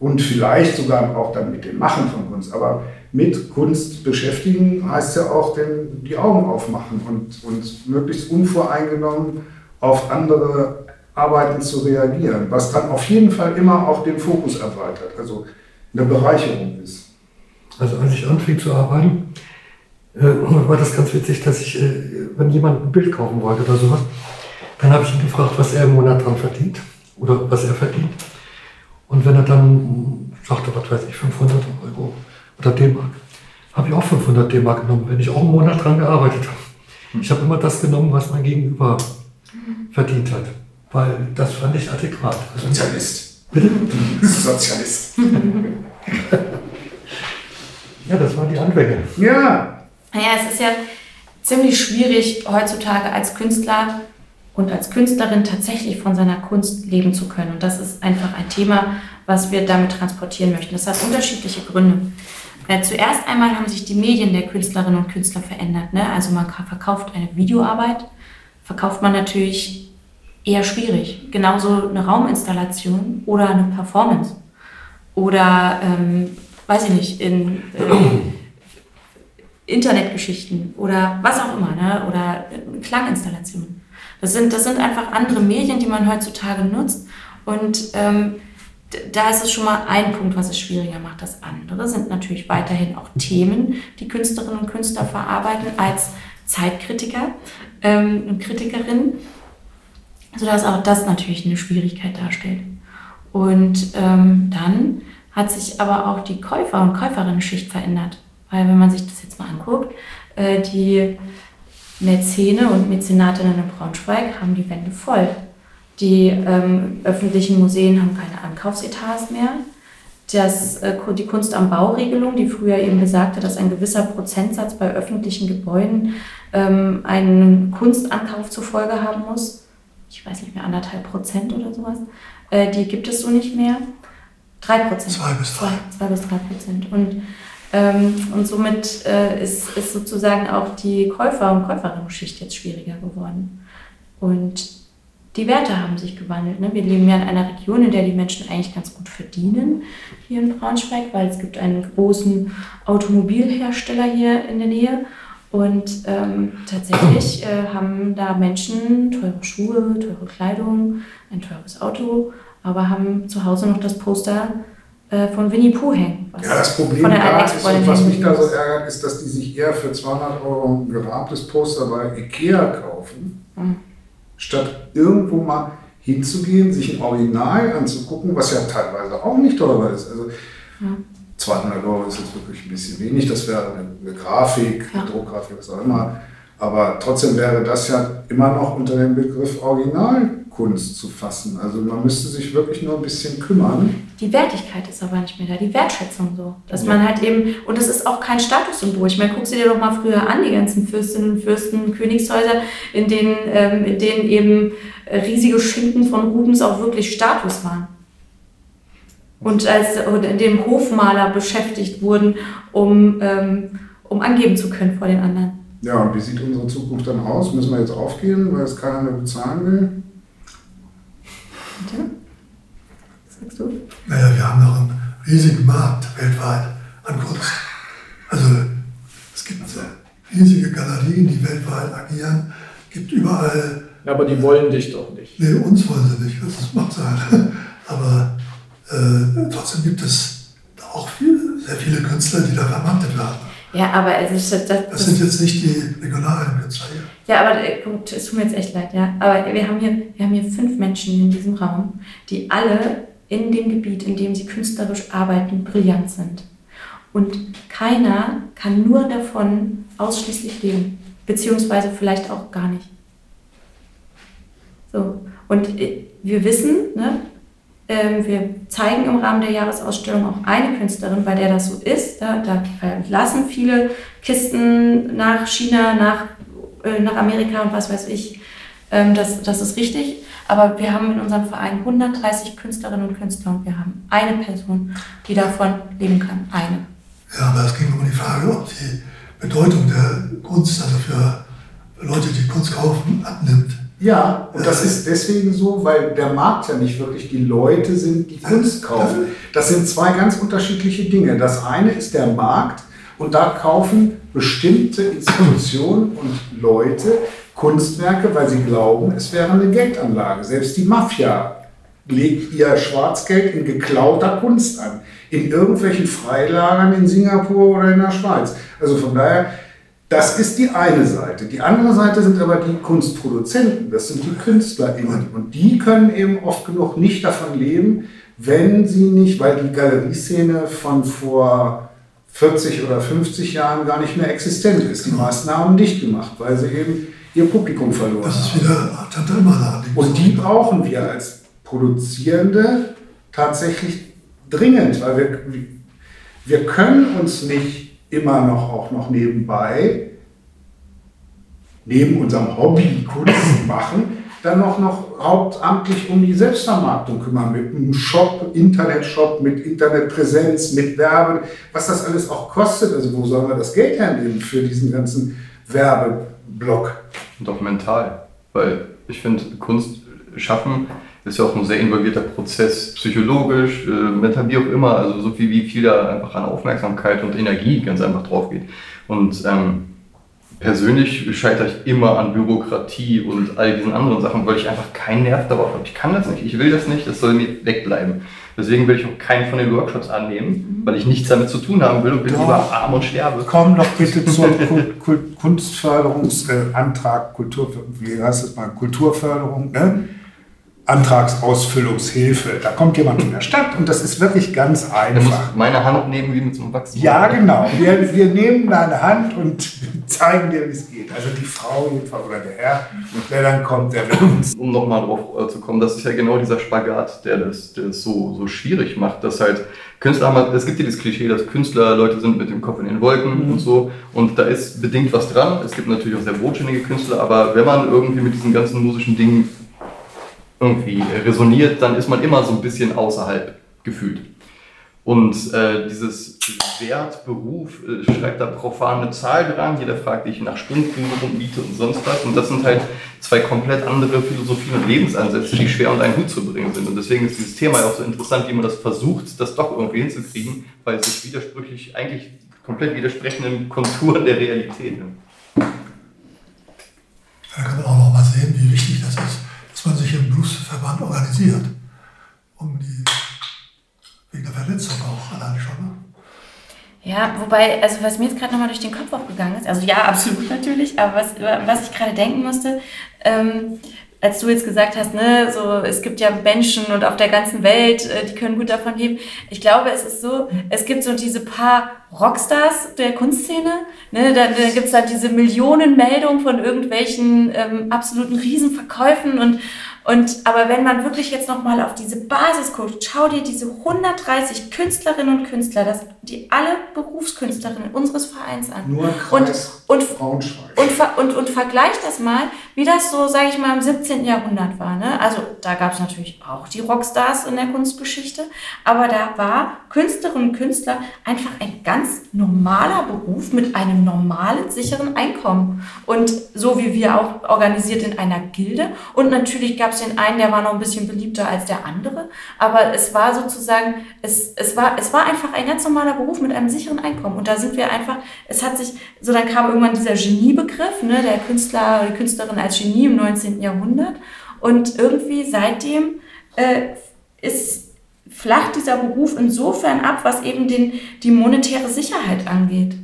und vielleicht sogar auch dann mit dem Machen von Kunst. Aber mit Kunst beschäftigen heißt ja auch den, die Augen aufmachen und, und möglichst unvoreingenommen auf andere Arbeiten zu reagieren, was dann auf jeden Fall immer auch den Fokus erweitert, also eine Bereicherung ist. Also als ich anfing zu arbeiten, äh, war das ganz witzig, dass ich, äh, wenn jemand ein Bild kaufen wollte oder sowas, dann habe ich ihn gefragt, was er im Monat dran verdient oder was er verdient. Und wenn er dann sagte, was weiß ich, fünfhundert Euro oder D-Mark, habe ich auch fünfhundert D-Mark genommen, wenn ich auch einen Monat dran gearbeitet habe. Ich habe immer das genommen, was mein Gegenüber verdient hat, weil das fand ich adäquat. Also, Sozialist. bitte? Sozialist. Ja, das waren die Anfänge. Ja. Naja, es ist ja ziemlich schwierig heutzutage als Künstler und als Künstlerin tatsächlich von seiner Kunst leben zu können. Und das ist einfach ein Thema, was wir damit transportieren möchten. Das hat unterschiedliche Gründe. Äh, zuerst einmal haben sich die Medien der Künstlerinnen und Künstler verändert. Ne? Also man verkauft eine Videoarbeit, verkauft man natürlich eher schwierig. Genauso eine Rauminstallation oder eine Performance. Oder, ähm, weiß ich nicht, in äh, Internetgeschichten oder was auch immer, ne? Oder äh, Klanginstallationen. Das sind, das sind einfach andere Medien, die man heutzutage nutzt. Und ähm, da ist es schon mal ein Punkt, was es schwieriger macht. Das andere sind natürlich weiterhin auch Themen, die Künstlerinnen und Künstler verarbeiten als Zeitkritiker ähm, und Kritikerinnen, sodass auch das natürlich eine Schwierigkeit darstellt. Und ähm, dann hat sich aber auch die Käufer- und Käuferinnen-Schicht verändert. Weil wenn man sich das jetzt mal anguckt, äh, die Mäzene und Mäzenatinnen in Braunschweig haben die Wände voll. Die ähm, öffentlichen Museen haben keine Ankaufsetats mehr. Das, äh, die Kunst am Bau-Regelung, die früher eben besagte, dass ein gewisser Prozentsatz bei öffentlichen Gebäuden ähm, einen Kunstankauf zur Folge haben muss, ich weiß nicht mehr, anderthalb Prozent oder sowas, äh, die gibt es so nicht mehr. Drei Prozent. Zwei bis drei. Zwei, zwei bis drei Prozent. Und, ähm, und somit äh, ist, ist sozusagen auch die Käufer- und Käuferinnen-Schicht jetzt schwieriger geworden. Und die Werte haben sich gewandelt. Ne? Wir leben ja in einer Region, in der die Menschen eigentlich ganz gut verdienen, hier in Braunschweig, weil es gibt einen großen Automobilhersteller hier in der Nähe. Und ähm, tatsächlich äh, haben da Menschen teure Schuhe, teure Kleidung, ein teures Auto, aber haben zu Hause noch das Poster äh, von Winnie Pooh hängen. Ja, das Problem da ist, und was mich da so ärgert, ist, dass die sich eher für zweihundert Euro ein gerahmtes Poster bei Ikea kaufen, mhm. statt irgendwo mal hinzugehen, sich ein Original anzugucken, was ja teilweise auch nicht teurer ist. Also mhm. zweihundert Euro ist jetzt wirklich ein bisschen wenig, das wäre eine, eine Grafik, ja. eine Druckgrafik, was auch immer. Aber trotzdem wäre das ja immer noch unter dem Begriff Originalkunst zu fassen. Also man müsste sich wirklich nur ein bisschen kümmern. Die Wertigkeit ist aber nicht mehr da, die Wertschätzung so. Dass ja. man halt eben, und es ist auch kein Statussymbol. Ich meine, guck sie dir doch mal früher an, die ganzen Fürstinnen und Fürsten, Königshäuser, in denen, ähm, in denen eben riesige Schinken von Rubens auch wirklich Status waren. Und als in dem Hofmaler beschäftigt wurden, um, ähm, um angeben zu können vor den anderen. Ja, und wie sieht unsere Zukunft dann aus? Müssen wir jetzt aufgehen, weil es keiner mehr bezahlen will? Bitte? Was sagst du? Naja, wir haben noch einen riesigen Markt weltweit an Kunst. Also es gibt riesige Galerien, die weltweit agieren. Es gibt überall... Ja, aber die wollen dich doch nicht. Nee, uns wollen sie nicht, das macht sein. Aber äh, trotzdem gibt es auch viel, sehr viele Künstler, die da vermarktet werden. Ja, aber es ist, das, das, das sind jetzt nicht die regionalen Künstler hier. Ja, aber gut, es tut mir jetzt echt leid, ja. Aber wir haben hier, wir haben hier fünf Menschen in diesem Raum, die alle in dem Gebiet, in dem sie künstlerisch arbeiten, brillant sind. Und keiner kann nur davon ausschließlich leben, beziehungsweise vielleicht auch gar nicht. So, und wir wissen, ne, ähm, wir zeigen im Rahmen der Jahresausstellung auch eine Künstlerin, bei der das so ist. Da, da verlassen viele Kisten nach China, nach, äh, nach Amerika und was weiß ich. Ähm, das, das ist richtig. Aber wir haben in unserem Verein hundertdreißig Künstlerinnen und Künstler und wir haben eine Person, die davon leben kann. Eine. Ja, aber es ging um die Frage, ob die Bedeutung der Kunst, also für, für Leute, die Kunst kaufen, abnimmt. Ja, und das ist deswegen so, weil der Markt ja nicht wirklich die Leute sind, die Kunst kaufen. Das sind zwei ganz unterschiedliche Dinge. Das eine ist der Markt und da kaufen bestimmte Institutionen und Leute Kunstwerke, weil sie glauben, es wäre eine Geldanlage. Selbst die Mafia legt ihr Schwarzgeld in geklauter Kunst an, in irgendwelchen Freilagern in Singapur oder in der Schweiz. Also von daher, das ist die eine Seite. Die andere Seite sind aber die Kunstproduzenten, das sind die KünstlerInnen. Und die können eben oft genug nicht davon leben, wenn sie nicht, weil die Galerieszene von vor vierzig oder fünfzig Jahren gar nicht mehr existent ist. Die meisten haben dicht gemacht, weil sie eben ihr Publikum verloren haben. Das ist wieder Tante Emma. Und die brauchen wir als Produzierende tatsächlich dringend, weil wir, wir können uns nicht immer noch auch noch nebenbei, neben unserem Hobby Kunst machen, dann noch, noch hauptamtlich um die Selbstvermarktung kümmern, mit einem Shop, Internetshop, mit Internetpräsenz, mit Werben, was das alles auch kostet. Also wo sollen wir das Geld hernehmen für diesen ganzen Werbeblock? Und auch mental, weil ich finde, Kunst schaffen ist ja auch ein sehr involvierter Prozess, psychologisch, äh, mental, wie auch immer, also so viel, wie viel da einfach an Aufmerksamkeit und Energie ganz einfach drauf geht. Und ähm, persönlich scheitere ich immer an Bürokratie und all diesen anderen Sachen, weil ich einfach keinen Nerv darauf habe. Ich kann das nicht, ich will das nicht, das soll mir wegbleiben. Deswegen will ich auch keinen von den Workshops annehmen, weil ich nichts damit zu tun haben will und bin lieber arm und sterbe. Komm doch bitte zum Kunstförderungsantrag, äh, Kultur, wie heißt das mal, Kulturförderung, ne? Antragsausfüllungshilfe. Da kommt jemand von der Stadt und das ist wirklich ganz einfach. Du musst meine Hand nehmen wie mit so einem Wachstum. Ja, genau. Wir, wir nehmen deine Hand und zeigen dir, wie es geht. Also die Frau jedenfalls oder der Herr, der dann kommt, der wird uns. Um nochmal drauf zu kommen, das ist ja genau dieser Spagat, der das, der das so, so schwierig macht, dass halt Künstler haben, es gibt ja dieses Klischee, dass Künstler Leute sind mit dem Kopf in den Wolken mhm. und so, und da ist bedingt was dran. Es gibt natürlich auch sehr bodenständige Künstler, aber wenn man irgendwie mit diesen ganzen musischen Dingen irgendwie resoniert, dann ist man immer so ein bisschen außerhalb gefühlt. Und äh, dieses Wert, Beruf, äh, schreibt da profan eine Zahl dran, jeder fragt dich nach Stunden und Miete und sonst was. Und das sind halt zwei komplett andere Philosophien und Lebensansätze, die schwer unter einen Hut zu bringen sind. Und deswegen ist dieses Thema ja auch so interessant, wie man das versucht, das doch irgendwie hinzukriegen, weil es sich widersprüchlich, eigentlich komplett widersprechenden Konturen der Realität sind. Da kann man auch noch mal sehen, wie wichtig das ist, dass man sich im Berufsverband organisiert, um die, wegen der Verletzung auch alleine schon. Ne? Ja, wobei, also was mir jetzt gerade nochmal durch den Kopf aufgegangen ist, also ja, absolut natürlich, aber was, was ich gerade denken musste, ähm, als du jetzt gesagt hast, ne, so, es gibt ja Menschen und auf der ganzen Welt, die können gut davon leben. Ich glaube, es ist so, es gibt so diese paar Rockstars der Kunstszene, ne, da, da gibt's halt diese Millionenmeldungen von irgendwelchen ähm, absoluten Riesenverkäufen und Und, aber wenn man wirklich jetzt nochmal auf diese Basis guckt, schau dir diese hundertdreißig Künstlerinnen und Künstler, das, die alle Berufskünstlerinnen unseres Vereins an. Nur Kreis und, und, Braunschweig. Und, und, und vergleich das mal, wie das so, sage ich mal, im siebzehnten Jahrhundert war. Ne? Also da gab es natürlich auch die Rockstars in der Kunstgeschichte, aber da war Künstlerinnen und Künstler einfach ein ganz normaler Beruf mit einem normalen, sicheren Einkommen. Und so wie wir auch organisiert in einer Gilde. Und natürlich gab es den einen, der war noch ein bisschen beliebter als der andere, aber es war sozusagen, es, es, war, es war einfach ein ganz normaler Beruf mit einem sicheren Einkommen. Und da sind wir einfach, es hat sich, so dann kam irgendwann dieser Geniebegriff, ne, der Künstler, die Künstlerin als Genie im neunzehnten Jahrhundert. Und irgendwie seitdem äh, ist, flacht dieser Beruf insofern ab, was eben den, die monetäre Sicherheit angeht.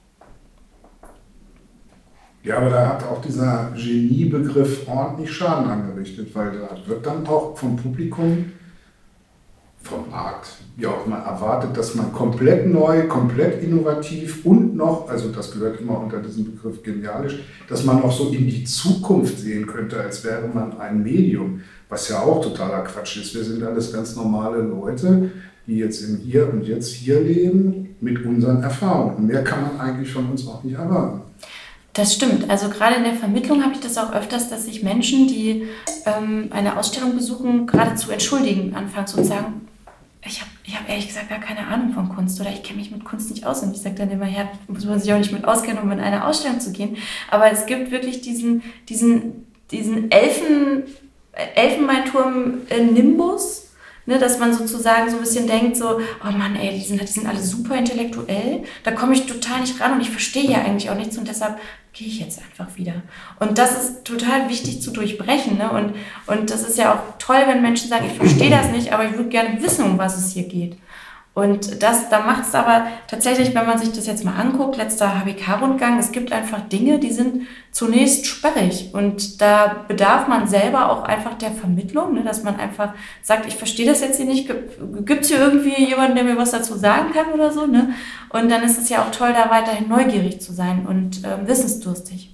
Ja, aber da hat auch dieser Geniebegriff ordentlich Schaden angerichtet, weil da wird dann auch vom Publikum, vom Markt, wie auch immer, erwartet, dass man komplett neu, komplett innovativ und noch, also das gehört immer unter diesen Begriff genialisch, dass man noch so in die Zukunft sehen könnte, als wäre man ein Medium, was ja auch totaler Quatsch ist. Wir sind alles ganz normale Leute, die jetzt im Hier und Jetzt hier leben, mit unseren Erfahrungen. Mehr kann man eigentlich von uns auch nicht erwarten. Das stimmt. Also gerade in der Vermittlung habe ich das auch öfters, dass sich Menschen, die ähm, eine Ausstellung besuchen, geradezu entschuldigen anfangs und sagen, ich habe ich hab ehrlich gesagt gar keine Ahnung von Kunst oder ich kenne mich mit Kunst nicht aus. Und ich sage dann immer, ja, muss man sich auch nicht mit auskennen, um in eine Ausstellung zu gehen. Aber es gibt wirklich diesen, diesen diesen Elfen, Elfenbeinturm-Nimbus, ne, dass man sozusagen so ein bisschen denkt, so, oh Mann, ey, die sind, die sind alle super intellektuell, da komme ich total nicht ran und ich verstehe ja eigentlich auch nichts und deshalb gehe ich jetzt einfach wieder. Und das ist total wichtig zu durchbrechen. Ne? Und, und das ist ja auch toll, wenn Menschen sagen, ich verstehe das nicht, aber ich würde gerne wissen, um was es hier geht. Und das, da macht es aber tatsächlich, wenn man sich das jetzt mal anguckt, letzter H B K-Rundgang, es gibt einfach Dinge, die sind zunächst sperrig. Und da bedarf man selber auch einfach der Vermittlung, ne, dass man einfach sagt, ich verstehe das jetzt hier nicht, gibt es hier irgendwie jemanden, der mir was dazu sagen kann oder so. Ne? Und dann ist es ja auch toll, da weiterhin neugierig zu sein und äh, wissensdurstig.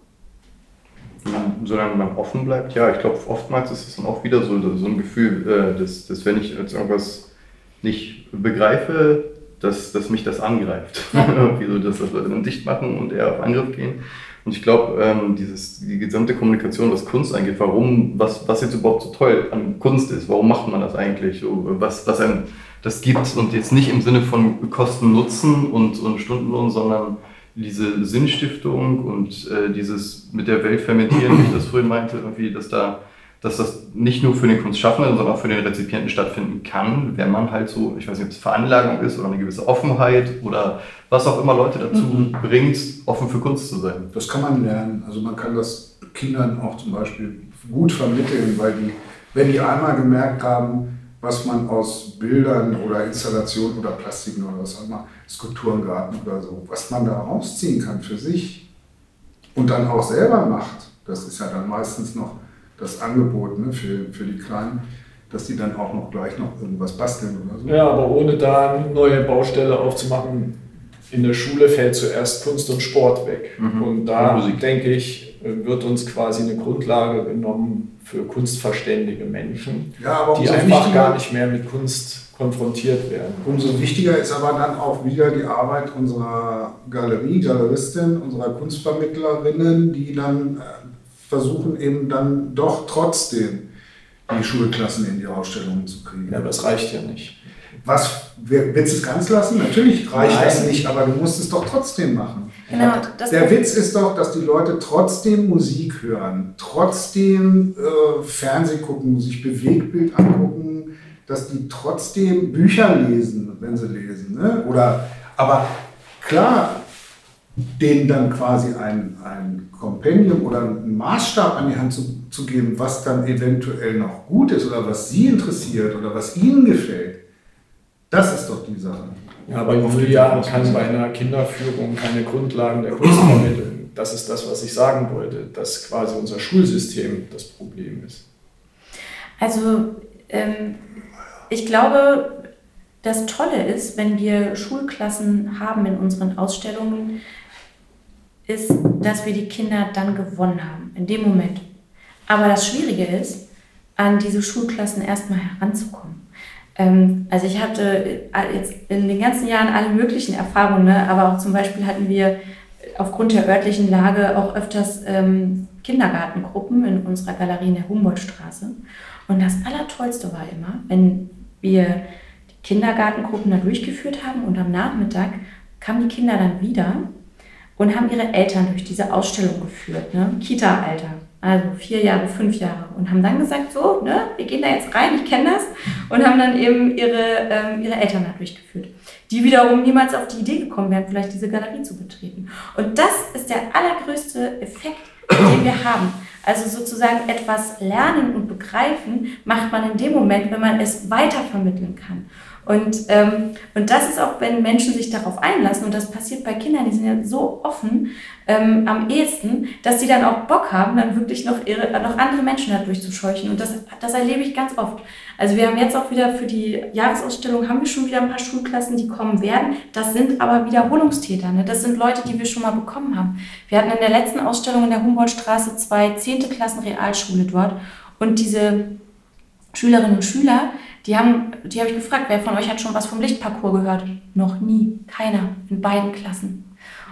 Solange man offen bleibt, ja, ich glaube, oftmals ist es dann auch wieder so, so ein Gefühl, äh, dass, dass wenn ich jetzt irgendwas nicht begreife, dass, dass mich das angreift. Irgendwie so, dass das Leute dann dicht machen und eher auf Angriff gehen. Und ich glaube, ähm, dieses, die gesamte Kommunikation, was Kunst angeht, warum, was, was jetzt überhaupt so toll an Kunst ist, warum macht man das eigentlich, so, was, was einem das gibt und jetzt nicht im Sinne von Kosten, Nutzen und, und Stundenlohn, sondern diese Sinnstiftung und äh, dieses mit der Welt fermentieren, wie ich das vorhin meinte, irgendwie, dass da dass das nicht nur für den Kunstschaffenden, sondern auch für den Rezipienten stattfinden kann, wenn man halt so, ich weiß nicht, ob es Veranlagung ist oder eine gewisse Offenheit oder was auch immer Leute dazu mhm. bringt, offen für Kunst zu sein. Das kann man lernen. Also man kann das Kindern auch zum Beispiel gut vermitteln, weil die, wenn die einmal gemerkt haben, was man aus Bildern oder Installationen oder Plastiken oder was auch immer, Skulpturengarten oder so, was man da rausziehen kann für sich und dann auch selber macht, das ist ja dann meistens noch das Angebot, ne, für, für die Kleinen, dass die dann auch noch gleich noch irgendwas basteln oder so. Ja, aber ohne da eine neue Baustelle aufzumachen, in der Schule fällt zuerst Kunst und Sport weg. Mhm. Und da, Musik. denke ich, wird uns quasi eine Grundlage genommen für kunstverständige Menschen, ja, aber die einfach gar nicht mehr mit Kunst konfrontiert werden. Umso wichtiger ist aber dann auch wieder die Arbeit unserer Galerie, Galeristin, unserer Kunstvermittlerinnen, die dann versuchen eben dann doch trotzdem die Schulklassen in die Ausstellungen zu kriegen. Ja, aber das reicht ja nicht. Was, willst du es ganz lassen? Natürlich reicht Nein. das nicht, aber du musst es doch trotzdem machen. Genau, das Der Witz ist doch, dass die Leute trotzdem Musik hören, trotzdem äh, Fernsehen gucken, sich Bewegtbild angucken, dass die trotzdem Bücher lesen, wenn sie lesen. Ne? Oder, aber klar, denen dann quasi ein, ein Kompendium oder einen Maßstab an die Hand zu, zu geben, was dann eventuell noch gut ist oder was sie interessiert oder was ihnen gefällt. Das ist doch die Sache. Ja, aber Julia kann bei einer Kinderführung keine Grundlagen der Kunst vermitteln. Das ist das, was ich sagen wollte, dass quasi unser Schulsystem das Problem ist. Also ähm, ich glaube, das Tolle ist, wenn wir Schulklassen haben in unseren Ausstellungen, ist, dass wir die Kinder dann gewonnen haben, in dem Moment. Aber das Schwierige ist, an diese Schulklassen erstmal heranzukommen. Ähm, also ich hatte jetzt in den ganzen Jahren alle möglichen Erfahrungen, ne? Aber auch zum Beispiel hatten wir aufgrund der örtlichen Lage auch öfters ähm, Kindergartengruppen in unserer Galerie in der Humboldtstraße. Und das Allertollste war immer, wenn wir die Kindergartengruppen da durchgeführt haben und am Nachmittag kamen die Kinder dann wieder und haben ihre Eltern durch diese Ausstellung geführt, ne? Kita-Alter, also vier Jahre, fünf Jahre. Und haben dann gesagt, so, ne, wir gehen da jetzt rein, ich kenne das. Und haben dann eben ihre, ähm, ihre Eltern da durchgeführt. Die wiederum niemals auf die Idee gekommen wären, vielleicht diese Galerie zu betreten. Und das ist der allergrößte Effekt, den wir haben. Also sozusagen etwas lernen und begreifen macht man in dem Moment, wenn man es weitervermitteln kann. Und, ähm, und das ist auch, wenn Menschen sich darauf einlassen, und das passiert bei Kindern, die sind ja so offen ähm, am ehesten, dass sie dann auch Bock haben, dann wirklich noch, ihre, noch andere Menschen da durchzuscheuchen. Und das, das erlebe ich ganz oft. Also wir haben jetzt auch wieder für die Jahresausstellung, haben wir schon wieder ein paar Schulklassen, die kommen werden. Das sind aber Wiederholungstäter. Ne? Das sind Leute, die wir schon mal bekommen haben. Wir hatten in der letzten Ausstellung in der Humboldtstraße zwei zehnte Klassen Realschule dort. Und diese Schülerinnen und Schüler, die haben, die habe ich gefragt, wer von euch hat schon was vom Lichtparcours gehört? Noch nie, keiner, in beiden Klassen.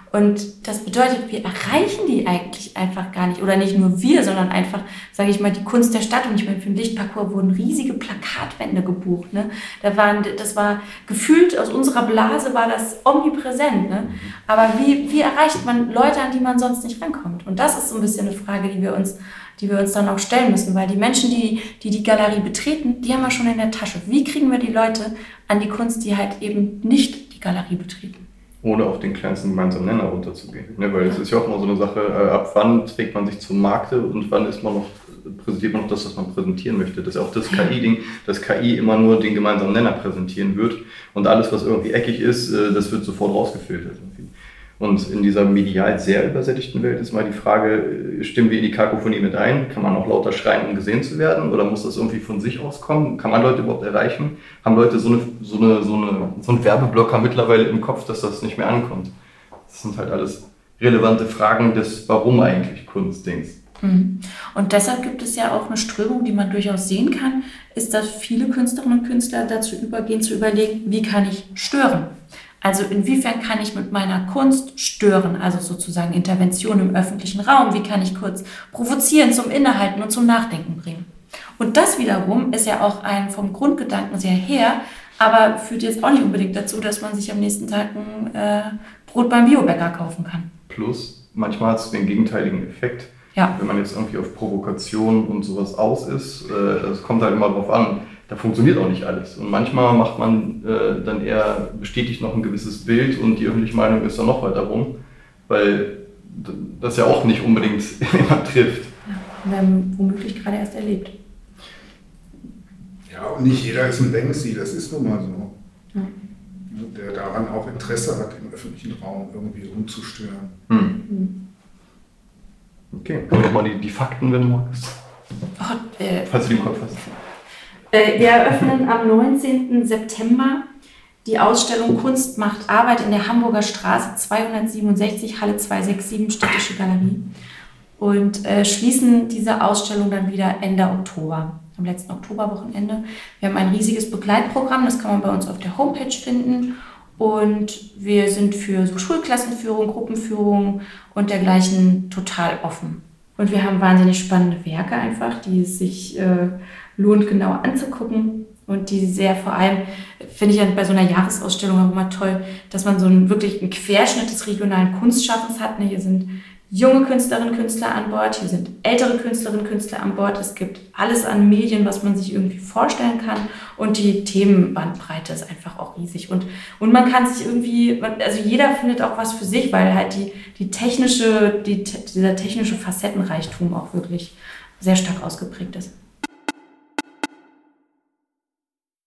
Und das bedeutet, wir erreichen die eigentlich einfach gar nicht. Oder nicht nur wir, sondern einfach, sage ich mal, die Kunst der Stadt. Und ich meine, für den Lichtparcours wurden riesige Plakatwände gebucht. Ne? Da waren, das war gefühlt, aus unserer Blase war das omnipräsent. Ne? Aber wie, wie erreicht man Leute, an die man sonst nicht rankommt? Und das ist so ein bisschen eine Frage, die wir uns, die wir uns dann auch stellen müssen. Weil die Menschen, die, die die Galerie betreten, die haben wir schon in der Tasche. Wie kriegen wir die Leute an die Kunst, die halt eben nicht die Galerie betreten? Ohne auf den kleinsten gemeinsamen Nenner runterzugehen. Ne, weil es ist ja auch immer so eine Sache, äh, ab wann trägt man sich zum Markte und wann ist man noch, präsentiert man noch das, was man präsentieren möchte. Das ist auch das K I-Ding, dass K I immer nur den gemeinsamen Nenner präsentieren wird und alles, was irgendwie eckig ist, äh, das wird sofort rausgefiltert. Irgendwie. Und in dieser medial sehr übersättigten Welt ist mal die Frage, stimmen wir in die Kakophonie mit ein? Kann man auch lauter schreien, um gesehen zu werden? Oder muss das irgendwie von sich auskommen? Kann man Leute überhaupt erreichen? Haben Leute so, eine, so, eine, so, eine, so einen Werbeblocker mittlerweile im Kopf, dass das nicht mehr ankommt? Das sind halt alles relevante Fragen des Warum eigentlich Kunstdings. Und deshalb gibt es ja auch eine Strömung, die man durchaus sehen kann, ist, dass viele Künstlerinnen und Künstler dazu übergehen, zu überlegen, wie kann ich stören? Also inwiefern kann ich mit meiner Kunst stören, also sozusagen Intervention im öffentlichen Raum, wie kann ich kurz provozieren, zum Innehalten und zum Nachdenken bringen. Und das wiederum ist ja auch ein vom Grundgedanken sehr her, aber führt jetzt auch nicht unbedingt dazu, dass man sich am nächsten Tag ein äh, Brot beim Biobäcker kaufen kann. Plus, manchmal hat es den gegenteiligen Effekt. Ja. Wenn man jetzt irgendwie auf Provokation und sowas aus ist, äh, das kommt halt immer drauf an. Da funktioniert auch nicht alles. Und manchmal macht man äh, dann eher, bestätigt noch ein gewisses Bild und die öffentliche Meinung ist dann noch weiter rum, weil das ja auch nicht unbedingt immer trifft. Ja, wir haben womöglich gerade erst erlebt. Ja, und nicht jeder ist ein Banksy, das ist nun mal so. Ja. Der daran auch Interesse hat, im öffentlichen Raum irgendwie rumzustören. Hm. Mhm. Okay, und nochmal die, die Fakten, wenn du magst. Oh, äh, Falls du die im Kopf hast. Wir eröffnen am neunzehnten September die Ausstellung Kunst macht Arbeit in der Hamburger Straße zweihundertsiebenundsechzig, Halle zweihundertsiebenundsechzig, Städtische Galerie. Und äh, schließen diese Ausstellung dann wieder Ende Oktober, am letzten Oktoberwochenende. Wir haben ein riesiges Begleitprogramm, das kann man bei uns auf der Homepage finden. Und wir sind für so Schulklassenführung, Gruppenführung und dergleichen total offen. Und wir haben wahnsinnig spannende Werke einfach, die es sich äh, lohnt, genauer anzugucken. Und die sehr vor allem, finde ich ja bei so einer Jahresausstellung auch immer toll, dass man so einen wirklich einen Querschnitt des regionalen Kunstschaffens hat. Hier sind junge Künstlerinnen und Künstler an Bord, hier sind ältere Künstlerinnen und Künstler an Bord. Es gibt alles an Medien, was man sich irgendwie vorstellen kann. Und die Themenbandbreite ist einfach auch riesig. Und, und man kann sich irgendwie, also jeder findet auch was für sich, weil halt die, die technische, die, dieser technische Facettenreichtum auch wirklich sehr stark ausgeprägt ist.